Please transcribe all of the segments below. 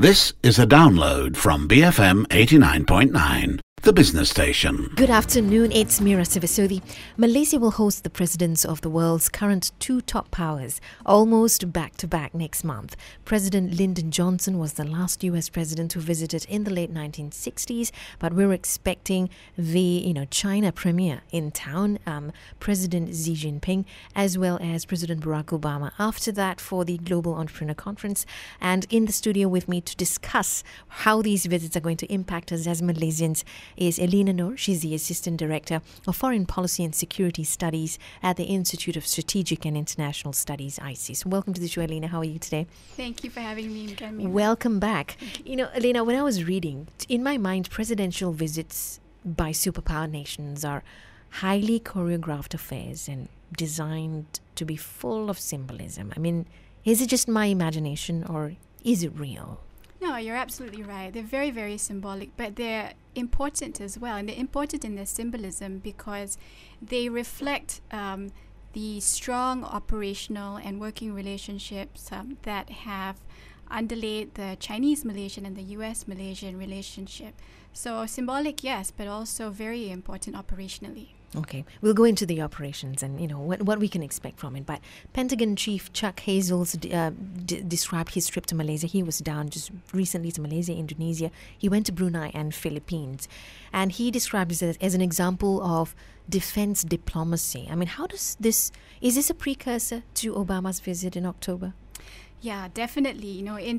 This is a download from BFM 89.9, the business station. Good afternoon, it's Mira Sivasodi. Malaysia will host the presidents of the world's current two top powers almost back-to-back next month. President Lyndon Johnson was the last US president who visited in the late 1960s, but we're expecting the China premier in town, President Xi Jinping, as well as President Barack Obama after that for the Global Entrepreneur Conference. And in the studio with me to discuss how these visits are going to impact us as Malaysians is Elena Noor. She's the Assistant Director of Foreign Policy and Security Studies at the Institute of Strategic and International Studies, ISIS. Welcome to the show, Elena. How are you today? Thank you for having me again. Welcome back. Elena, when I was reading, in my mind, presidential visits by superpower nations are highly choreographed affairs and designed to be full of symbolism. I mean, is it just my imagination or is it real? No, you're absolutely right. They're very, very symbolic, but they're important as well. And they're important in their symbolism because they reflect the strong operational and working relationships that have underlaid the Chinese-Malaysian and the US-Malaysian relationship. So symbolic, yes, but also very important operationally. Okay, we'll go into the operations and what we can expect from it. But Pentagon Chief Chuck Hazels described his trip to Malaysia. He was down just recently to Malaysia, Indonesia. He went to Brunei and Philippines, and he described it as an example of defense diplomacy. I mean, is this a precursor to Obama's visit in October? Yeah, definitely. In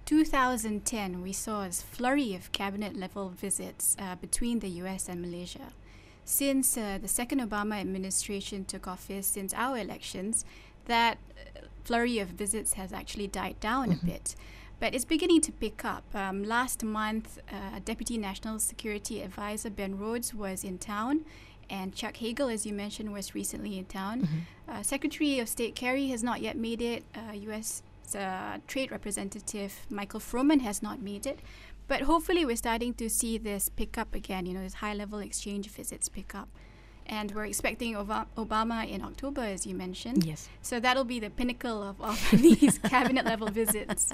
2010, we saw a flurry of cabinet-level visits between the US and Malaysia. Since the second Obama administration took office, since our elections, that flurry of visits has actually died down a bit. But it's beginning to pick up. Last month, Deputy National Security Advisor Ben Rhodes was in town, and Chuck Hagel, as you mentioned, was recently in town. Secretary of State Kerry has not yet made it. U.S. Trade Representative Michael Froman has not made it. But hopefully we're starting to see this pick up again, this high-level exchange visits pick up. And we're expecting Obama in October, as you mentioned. Yes. So that'll be the pinnacle of these cabinet-level visits.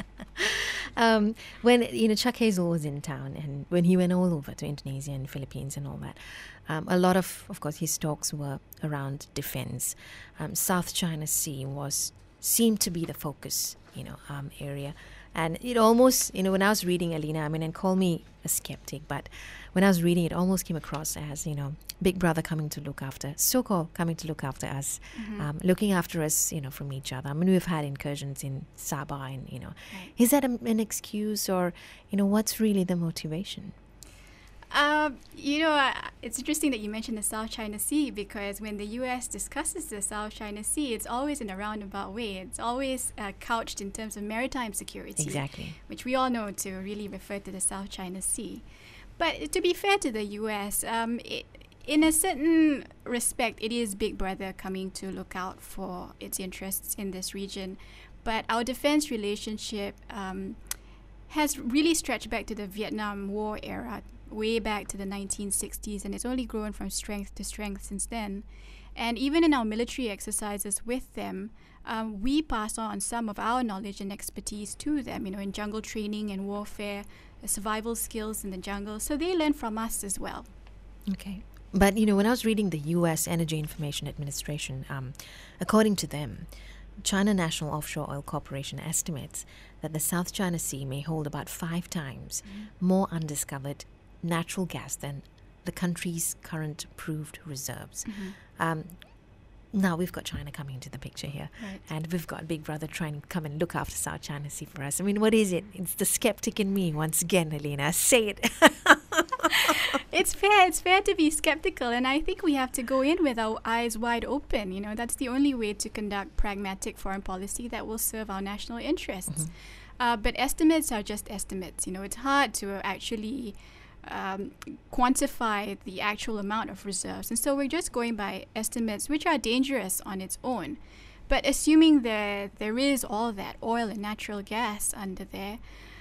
When Chuck Hazel was in town and when he went all over to Indonesia and Philippines and all that, a lot of course, his talks were around defense. South China Sea seemed to be the focus, area. And it almost, when I was reading, Elena, and call me a skeptic, but when I was reading, it almost came across as, Big Brother coming to look after, so-called coming to look after us, looking after us, from each other. We've had incursions in Sabah and, Right. Is that an excuse or, what's really the motivation? It's interesting that you mentioned the South China Sea because when the U.S. discusses the South China Sea, it's always in a roundabout way. It's always couched in terms of maritime security. Exactly. Which we all know to really refer to the South China Sea. But to be fair to the U.S., in a certain respect, it is Big Brother coming to look out for its interests in this region. But our defense relationship has really stretched back to the Vietnam War era, way back to the 1960s, and it's only grown from strength to strength since then. And even in our military exercises with them, we pass on some of our knowledge and expertise to them, in jungle training and warfare, survival skills in the jungle. So they learn from us as well. Okay. But, when I was reading the U.S. Energy Information Administration, according to them, China National Offshore Oil Corporation estimates that the South China Sea may hold about 5 times more undiscovered natural gas than the country's current proved reserves. Now we've got China coming into the picture here, right. And we've got Big Brother trying to come and look after South China Sea for us. What is it? It's the skeptic in me once again, Elena. Say it. It's fair to be skeptical, and I think we have to go in with our eyes wide open. That's the only way to conduct pragmatic foreign policy that will serve our national interests. But estimates are just estimates. It's hard to actually quantify the actual amount of reserves, and so we're just going by estimates, which are dangerous on its own. But assuming that there is all that oil and natural gas under there,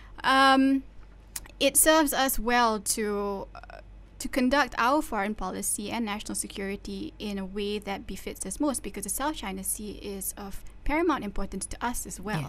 it serves us well to conduct our foreign policy and national security in a way that befits us most, because the South China Sea is of paramount importance to us as well. Yes.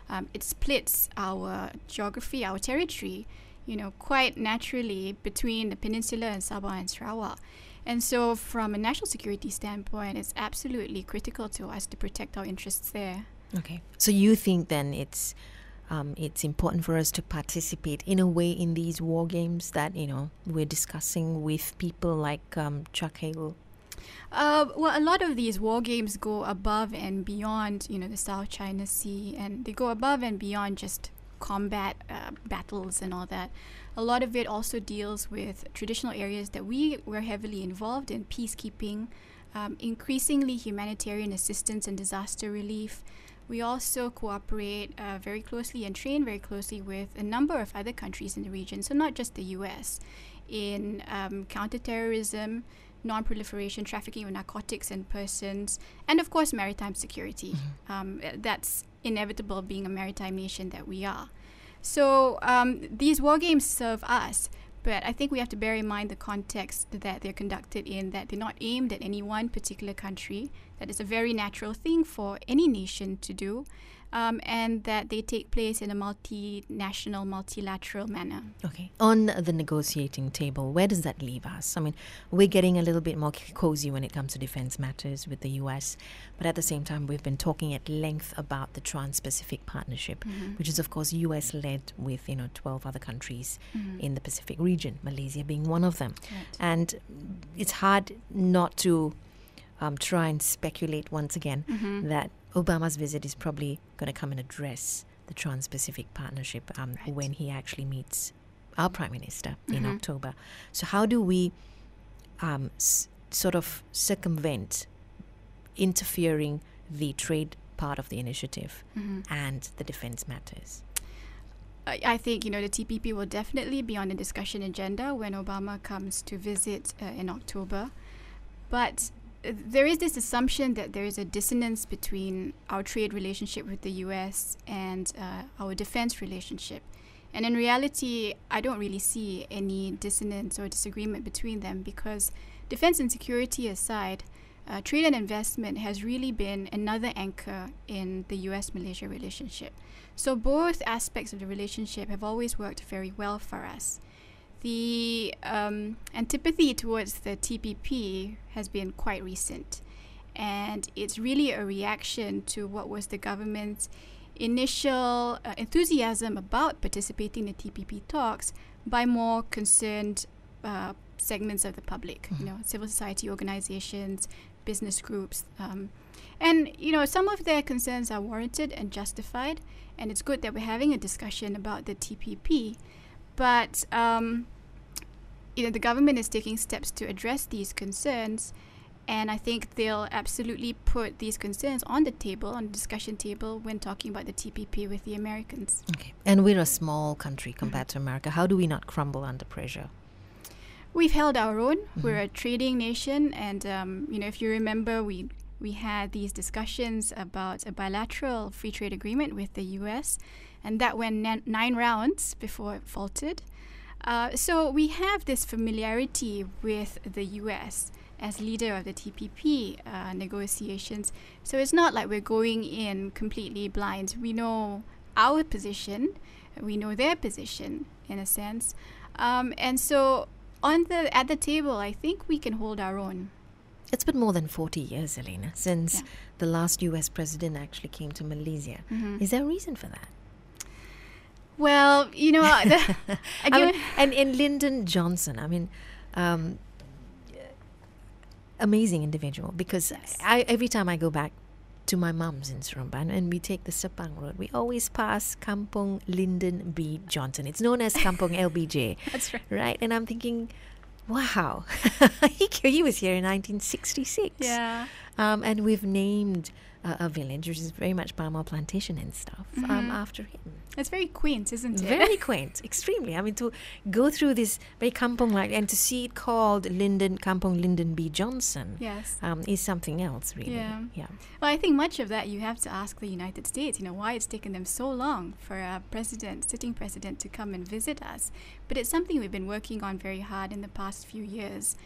it splits our geography, our territory, quite naturally between the peninsula and Sabah and Sarawak. And so from a national security standpoint, it's absolutely critical to us to protect our interests there. Okay. So you think then it's important for us to participate in a way in these war games that, we're discussing with people like Chuck Hagel? Well, a lot of these war games go above and beyond, the South China Sea, and they go above and beyond just combat battles and all that. A lot of it also deals with traditional areas that we were heavily involved in: peacekeeping, increasingly humanitarian assistance and disaster relief. We also cooperate very closely and train very closely with a number of other countries in the region, so not just the US, in counterterrorism, non-proliferation, trafficking of narcotics and persons, and of course maritime security. That's inevitable, being a maritime nation that we are. So these war games serve us, but I think we have to bear in mind the context that they're conducted in, that they're not aimed at any one particular country, that it's a very natural thing for any nation to do, and that they take place in a multinational, multilateral manner. Okay. On the negotiating table, where does that leave us? I mean, we're getting a little bit more cozy when it comes to defense matters with the US, but at the same time, we've been talking at length about the Trans-Pacific Partnership, which is, of course, US-led with, 12 other countries in the Pacific region, Malaysia being one of them. Right. And it's hard not to try and speculate once again that Obama's visit is probably going to come and address the Trans-Pacific Partnership when he actually meets our Prime Minister in October. So how do we sort of circumvent interfering the trade part of the initiative and the defense matters? I think, the TPP will definitely be on the discussion agenda when Obama comes to visit in October. But there is this assumption that there is a dissonance between our trade relationship with the US and our defense relationship. And in reality, I don't really see any dissonance or disagreement between them, because defense and security aside, trade and investment has really been another anchor in the US-Malaysia relationship. So both aspects of the relationship have always worked very well for us. The antipathy towards the TPP has been quite recent, and it's really a reaction to what was the government's initial enthusiasm about participating in the TPP talks by more concerned segments of the public, civil society organizations, business groups. And, some of their concerns are warranted and justified, and it's good that we're having a discussion about the TPP. But, the government is taking steps to address these concerns, and I think they'll absolutely put these concerns on the table, on the discussion table, when talking about the TPP with the Americans. Okay. And we're a small country compared to America. How do we not crumble under pressure? We've held our own. We're a trading nation, and, if you remember, we had these discussions about a bilateral free trade agreement with the US, and that went 9 rounds before it faltered. So we have this familiarity with the US as leader of the TPP negotiations. So it's not like we're going in completely blind. We know our position, we know their position in a sense. And so at the table, I think we can hold our own. It's been more than 40 years, Elena, since the last US president actually came to Malaysia. Is there a reason for that? Well, and Lyndon Johnson, amazing individual, because every time I go back to my mum's in Seremban and we take the Sepang Road, we always pass Kampung Lyndon B. Johnson. It's known as Kampung LBJ. That's right. Right? And I'm thinking, wow, he was here in 1966. Yeah. And we've named a village, which is very much palm oil plantation and stuff, after him. It's very quaint, isn't it? Very quaint, extremely. To go through this very kampong-like and to see it called Kampung Lyndon B. Johnson, yes, is something else, really. Yeah. Well, I think much of that you have to ask the United States, why it's taken them so long for a sitting president to come and visit us. But it's something we've been working on very hard in the past few years.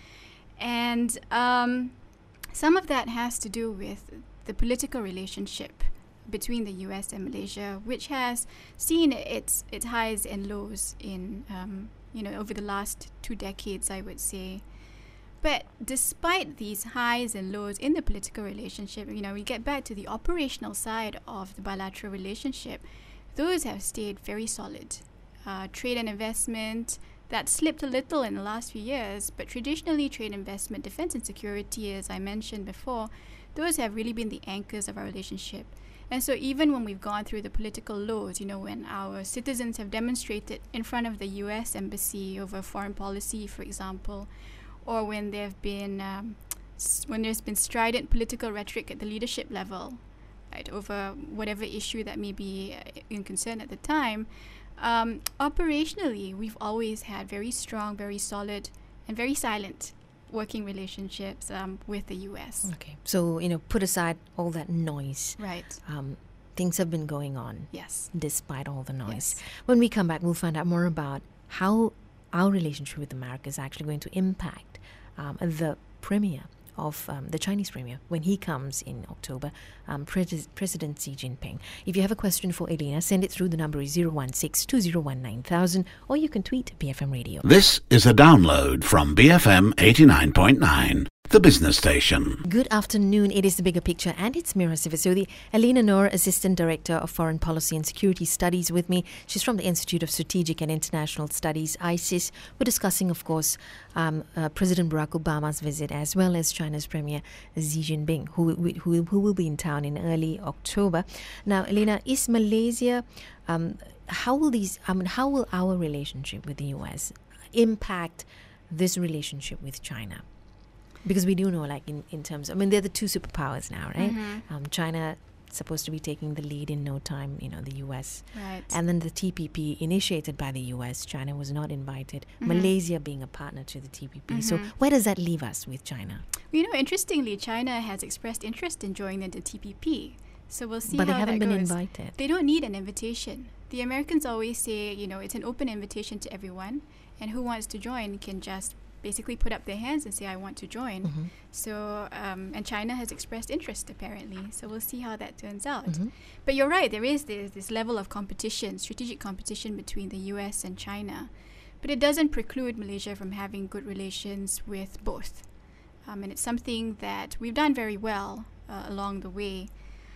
And some of that has to do with the political relationship between the US and Malaysia, which has seen its highs and lows in over the last 2 decades, I would say. But despite these highs and lows in the political relationship, we get back to the operational side of the bilateral relationship. Those have stayed very solid. Trade and investment, that slipped a little in the last few years, but traditionally trade, investment, defense and security, as I mentioned before, those have really been the anchors of our relationship. And so even when we've gone through the political lows, when our citizens have demonstrated in front of the US embassy over foreign policy, for example, or when there's been strident political rhetoric at the leadership level, right, over whatever issue that may be in concern at the time, operationally, we've always had very strong, very solid, and very silent working relationships with the US. Okay. So, put aside all that noise. Right. Things have been going on. Yes. Despite all the noise. Yes. When we come back, we'll find out more about how our relationship with America is actually going to impact the premier of the Chinese premier when he comes in October, President Xi Jinping. If you have a question for Elena, send it through. The number is 016-201-9000, or you can tweet BFM Radio. This is a download from BFM 89.9, the business station. Good afternoon. It is The Bigger Picture, and it's Mira Sivasodi. Elena Noor, Assistant Director of Foreign Policy and Security Studies, with me. She's from the Institute of Strategic and International Studies, ISIS. We're discussing, of course, President Barack Obama's visit, as well as China's Premier Xi Jinping, who will be in town in early October. Now, Elena, is Malaysia, how will our relationship with the US impact this relationship with China? Because we do know, in terms of, they're the two superpowers now, right? Mm-hmm. China supposed to be taking the lead in no time, the US. Right. And then the TPP initiated by the US, China was not invited. Mm-hmm. Malaysia being a partner to the TPP. Mm-hmm. So where does that leave us with China? Interestingly, China has expressed interest in joining the TPP. So we'll see how that goes. But they haven't been invited. They don't need an invitation. The Americans always say, it's an open invitation to everyone, and who wants to join can just basically put up their hands and say, I want to join. Mm-hmm. So, and China has expressed interest, apparently. So we'll see how that turns out. Mm-hmm. But you're right, there is this level of competition, strategic competition between the US and China. But it doesn't preclude Malaysia from having good relations with both. And it's something that we've done very well along the way.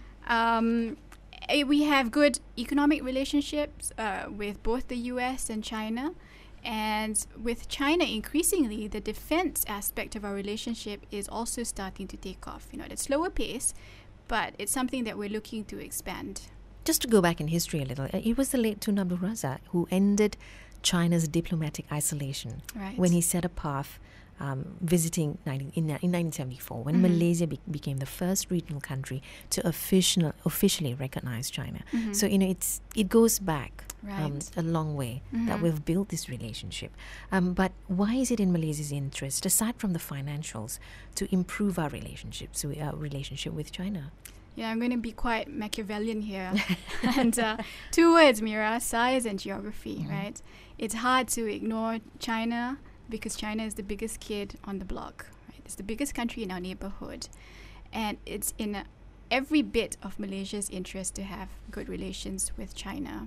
We have good economic relationships with both the US and China. And with China, increasingly, the defense aspect of our relationship is also starting to take off. At a slower pace, but it's something that we're looking to expand. Just to go back in history a little, it was the late Tun Abdul Razak who ended China's diplomatic isolation, right, when he set a path visiting in 1974, when mm-hmm. Malaysia became the first regional country to officially recognize China. Mm-hmm. So, it goes back right, a long way mm-hmm. that we've built this relationship. But why is it in Malaysia's interest, aside from the financials, to improve our relationship with China? Yeah, I'm going to be quite Machiavellian here. And 2 words, Mira: size and geography, mm-hmm. right? It's hard to ignore China because China is the biggest kid on the block, right? It's the biggest country in our neighborhood. And it's in every bit of Malaysia's interest to have good relations with China.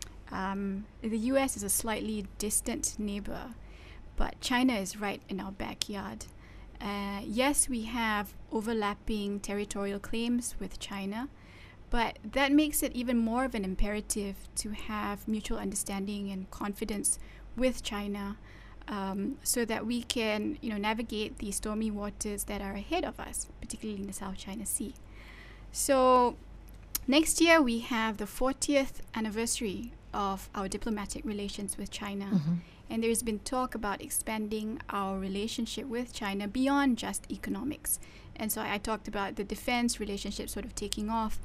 The US is a slightly distant neighbor, but China is right in our backyard. Yes, we have overlapping territorial claims with China, but that makes it even more of an imperative to have mutual understanding and confidence with China, so that we can, navigate the stormy waters that are ahead of us, particularly in the South China Sea. So next year we have the 40th anniversary of our diplomatic relations with China. Mm-hmm. And there's been talk about expanding our relationship with China beyond just economics. And so I talked about the defense relationship sort of taking off.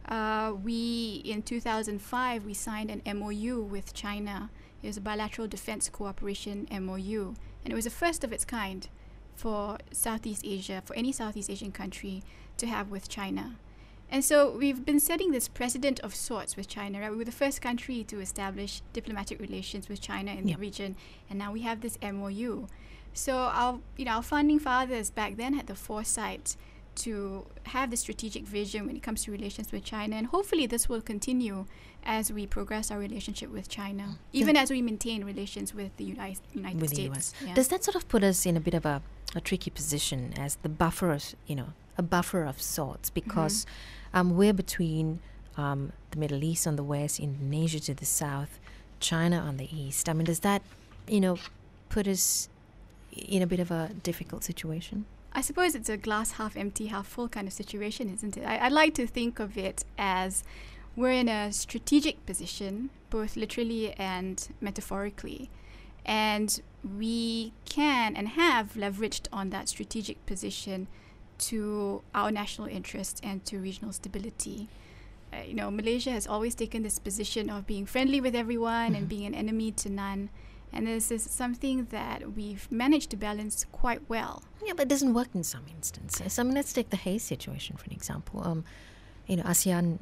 In 2005, we signed an MOU with China. It was a bilateral defense cooperation MOU. And it was the first of its kind for Southeast Asia, for any Southeast Asian country to have with China. And so we've been setting this precedent of sorts with China, right? We were the first country to establish diplomatic relations with China in the region, and now we have this MOU. So our founding fathers back then had the foresight to have the strategic vision when it comes to relations with China, and hopefully this will continue as we progress our relationship with China, even as we maintain relations with the United with States. the US. Yeah. Does that sort of put us in a bit of a tricky position as the buffer of, a buffer of sorts, because we're between the Middle East on the west, Indonesia to the south, China on the east. I mean, does that, put us in a bit of a difficult situation? I suppose it's a glass half empty, half full kind of situation, isn't it? I like to think of it as we're in a strategic position, both literally and metaphorically. And we can and have leveraged on that strategic position to our national interest and to regional stability. Malaysia has always taken this position of being friendly with everyone and being an enemy to none. And this is something that we've managed to balance quite well. Yeah, but it doesn't work in some instances. I mean, let's take the Hayes situation, for an example. ASEAN,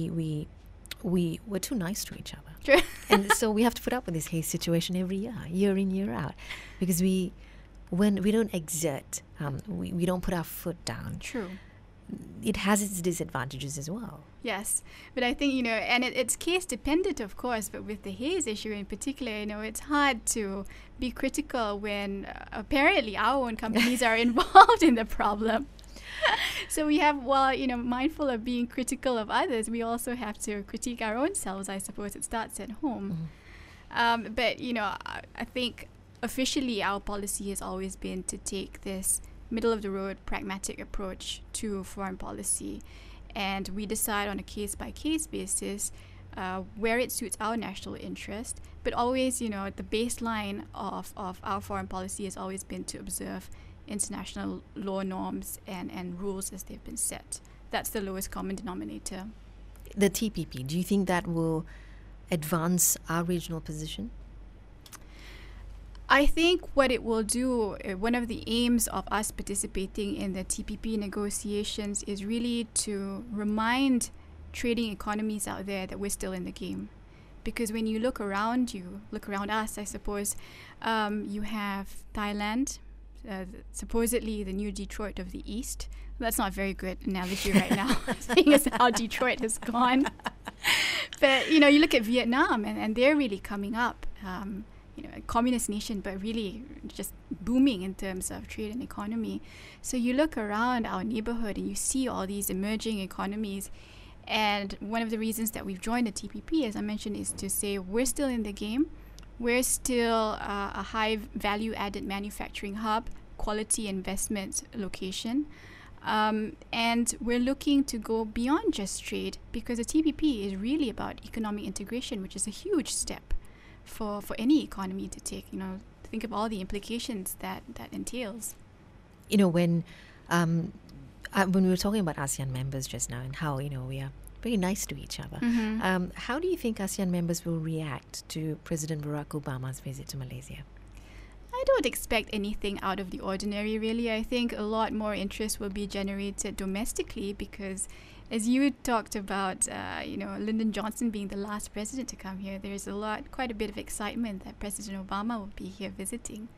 we're too nice to each other. True. And so we have to put up with this Hayes situation every year in, year out. Because when we don't exert, we don't put our foot down. True. It has its disadvantages as well. Yes, but I think, and it's case dependent, of course, but with the Hayes issue in particular, it's hard to be critical when apparently our own companies are involved in the problem. So we have, mindful of being critical of others, we also have to critique our own selves. I suppose it starts at home. But, I think officially our policy has always been to take this middle-of-the-road pragmatic approach to foreign policy, and we decide on a case-by-case basis where it suits our national interest, but always, the baseline of our foreign policy has always been to observe international law norms and rules as they've been set. That's the lowest common denominator. The TPP, do you think that will advance our regional position? I think what it will do, one of the aims of us participating in the TPP negotiations is really to remind trading economies out there that we're still in the game. Because when you look around us, I suppose, you have Thailand, supposedly the new Detroit of the East. That's not a very good analogy right now, seeing as how Detroit has gone. But, you look at Vietnam, and they're really coming up. A communist nation, but really just booming in terms of trade and economy. So you look around our neighborhood and you see all these emerging economies. And one of the reasons that we've joined the TPP, as I mentioned, is to say we're still in the game. We're still a high value added manufacturing hub, quality investment location. And we're looking to go beyond just trade, because the TPP is really about economic integration, which is a huge step for any economy to take, think of all the implications that entails. When we were talking about ASEAN members just now and how, we are very nice to each other, how do you think ASEAN members will react to President Barack Obama's visit to Malaysia? I don't expect anything out of the ordinary, really. I think a lot more interest will be generated domestically because, as you talked about, Lyndon Johnson being the last president to come here, there's quite a bit of excitement that President Obama will be here visiting.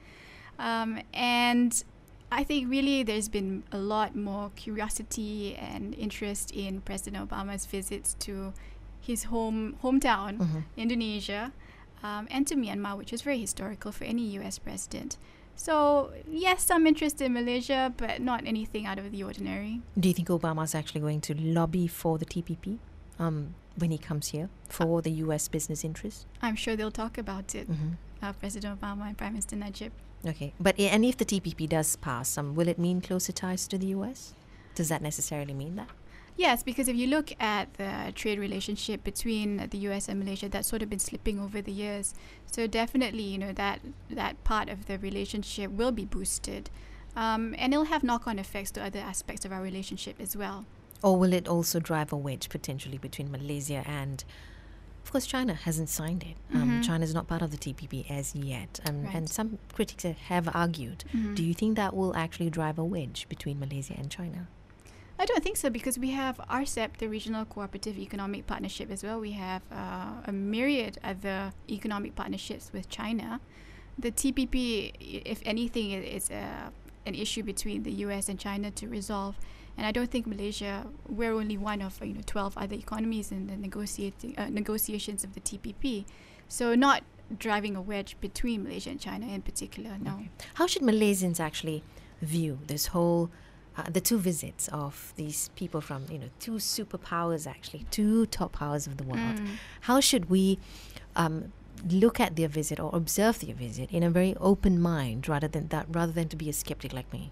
And I think really there's been a lot more curiosity and interest in President Obama's visits to his hometown, Indonesia, and to Myanmar, which is very historical for any US president. So, yes, some interest in Malaysia, but not anything out of the ordinary. Do you think Obama's actually going to lobby for the TPP when he comes here for the US business interests? I'm sure they'll talk about it, President Obama and Prime Minister Najib. Okay, and if the TPP does pass, will it mean closer ties to the US? Does that necessarily mean that? Yes, because if you look at the trade relationship between the US and Malaysia, that's sort of been slipping over the years. So definitely, that part of the relationship will be boosted. And it'll have knock-on effects to other aspects of our relationship as well. Or will it also drive a wedge potentially between Malaysia and, of course, China hasn't signed it. China is not part of the TPP as yet. And some critics have argued. Do you think that will actually drive a wedge between Malaysia and China? I don't think so, because we have RCEP, the Regional Cooperative Economic Partnership, as well. We have a myriad other economic partnerships with China. The TPP, if anything, is an issue between the US and China to resolve. And I don't think Malaysia, we're only one of 12 other economies in the negotiations of the TPP. So not driving a wedge between Malaysia and China in particular, no. Okay. How should Malaysians actually view this whole, the two visits of these people from, two superpowers actually, two top powers of the world? How should we look at their visit or observe their visit in a very open mind rather than to be a skeptic like me?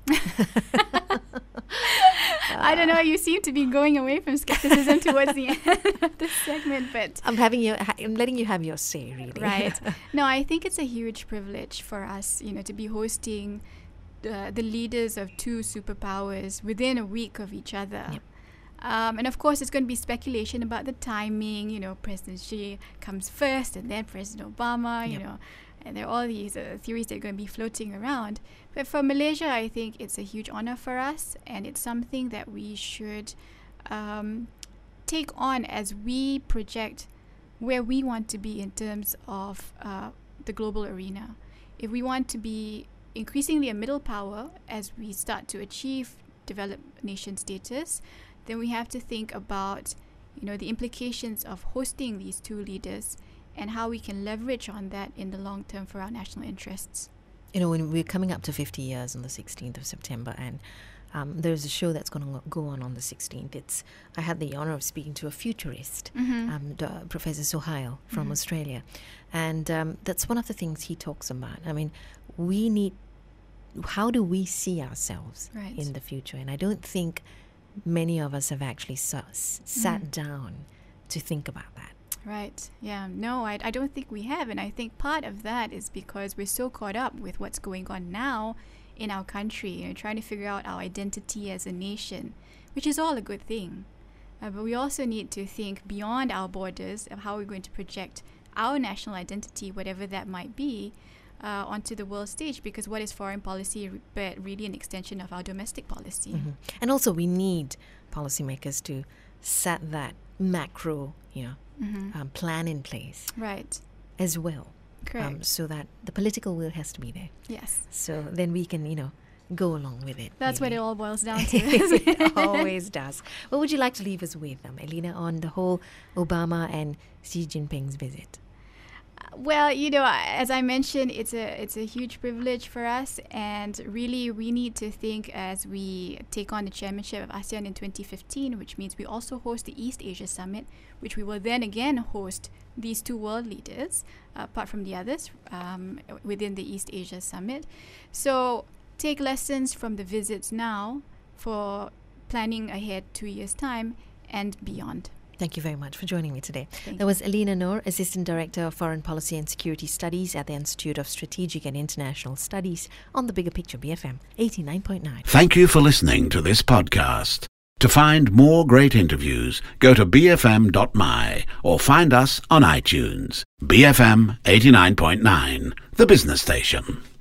I don't know. You seem to be going away from skepticism towards the end of this segment, but I'm letting you have your say, really. Right. No, I think it's a huge privilege for us, to be hosting the leaders of two superpowers within a week of each other. Yep. And of course, it's going to be speculation about the timing. President Xi comes first, and then President Obama. Yep. And there are all these theories that are going to be floating around. But for Malaysia, I think it's a huge honor for us, and it's something that we should take on as we project where we want to be in terms of the global arena. If we want to be increasingly a middle power as we start to achieve developed nation status, then we have to think about the implications of hosting these two leaders and how we can leverage on that in the long term for our national interests. When we're coming up to 50 years on the 16th of September, and there's a show that's going to go on the 16th. I had the honor of speaking to a futurist, Professor Sohail from Australia, and that's one of the things he talks about. I mean, how do we see ourselves in the future? And I don't think many of us have actually sat down to think about that. Right. Yeah. No, I don't think we have. And I think part of that is because we're so caught up with what's going on now in our country, trying to figure out our identity as a nation, which is all a good thing. But we also need to think beyond our borders of how we're going to project our national identity, whatever that might be, onto the world stage, because what is foreign policy but really an extension of our domestic policy? And also we need policymakers to set that macro plan in place as well. Correct. So that the political will has to be there. Yes. So then we can, go along with it. That's really. what it all boils down to. It always does. What would you like to leave us with, Elena, on the whole Obama and Xi Jinping's visit? Well, as I mentioned, it's a huge privilege for us, and really we need to think as we take on the chairmanship of ASEAN in 2015, which means we also host the East Asia Summit, which we will then again host these two world leaders, apart from the others, within the East Asia Summit. So take lessons from the visits now for planning ahead 2 years' time and beyond. Thank you very much for joining me today. Thank That was Elena Noor, Assistant Director of Foreign Policy and Security Studies at the Institute of Strategic and International Studies on the Bigger Picture BFM 89.9. Thank you for listening to this podcast. To find more great interviews, go to bfm.my or find us on iTunes. BFM 89.9, the business station.